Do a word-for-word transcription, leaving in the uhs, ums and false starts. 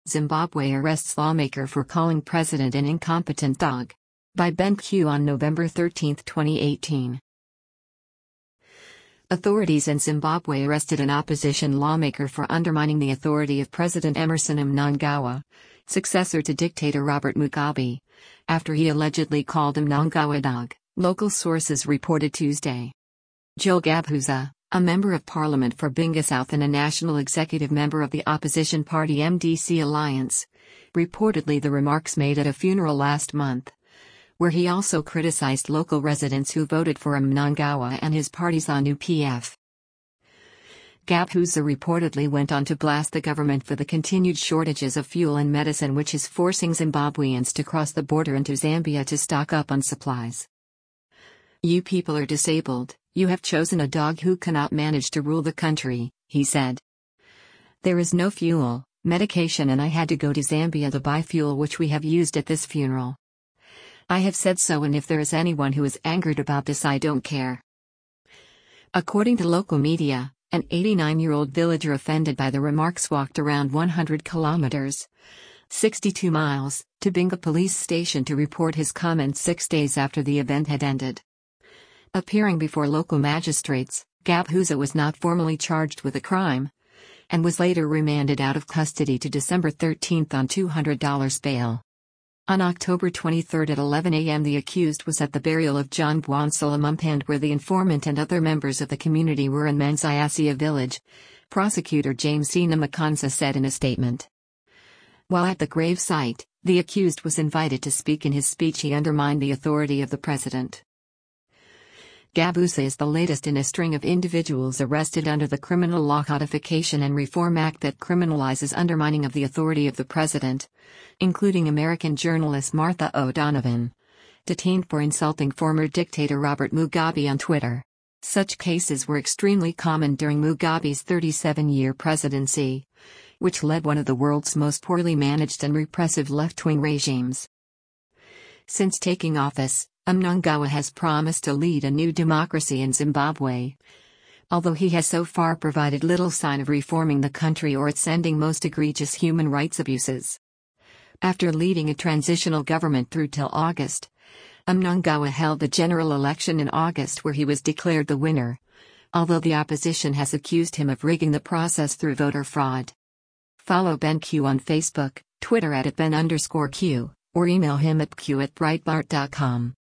Zimbabwe arrests lawmaker for calling president an incompetent dog. By Ben Q on November thirteenth, twenty eighteen. Authorities in Zimbabwe arrested an opposition lawmaker for undermining the authority of President Emmerson Mnangagwa, successor to dictator Robert Mugabe, after he allegedly called Mnangagwa a dog, local sources reported Tuesday. Joel Gabuza, a member of parliament for Binga South and a national executive member of the opposition party M D C Alliance, reportedly the remarks made at a funeral last month, where he also criticized local residents who voted for Mnangagwa and his party's Z A N U P F. Gabuza reportedly went on to blast the government for the continued shortages of fuel and medicine, which is forcing Zimbabweans to cross the border into Zambia to stock up on supplies. "You people are disabled, you have chosen a dog who cannot manage to rule the country," he said. "There is no fuel, medication, and I had to go to Zambia to buy fuel, which we have used at this funeral. I have said so, and if there is anyone who is angered about this, I don't care." According to local media, an eighty-nine-year-old villager offended by the remarks walked around one hundred kilometers, sixty-two miles, to Binga police station to report his comments six days after the event had ended. Appearing before local magistrates, Gabuza was not formally charged with a crime, and was later remanded out of custody to December thirteenth on two hundred dollars bail. On October twenty-third at eleven a m the accused was at the burial of John Bwansala Mumpand, where the informant and other members of the community were in Manziasia village, prosecutor James Sina Makanza said in a statement. While at the grave site, the accused was invited to speak. In his speech he undermined the authority of the president. Gabuza is the latest in a string of individuals arrested under the Criminal Law Codification and Reform Act that criminalizes undermining of the authority of the president, including American journalist Martha O'Donovan, detained for insulting former dictator Robert Mugabe on Twitter. Such cases were extremely common during Mugabe's thirty-seven-year presidency, which led one of the world's most poorly managed and repressive left-wing regimes. Since taking office, Mnangagwa has promised to lead a new democracy in Zimbabwe, although he has so far provided little sign of reforming the country or its ending most egregious human rights abuses. After leading a transitional government through till August, Mnangagwa held the general election in August, where he was declared the winner, although the opposition has accused him of rigging the process through voter fraud. Follow Ben Q on Facebook, Twitter at Ben underscore Q, or email him at q at breitbart dot com.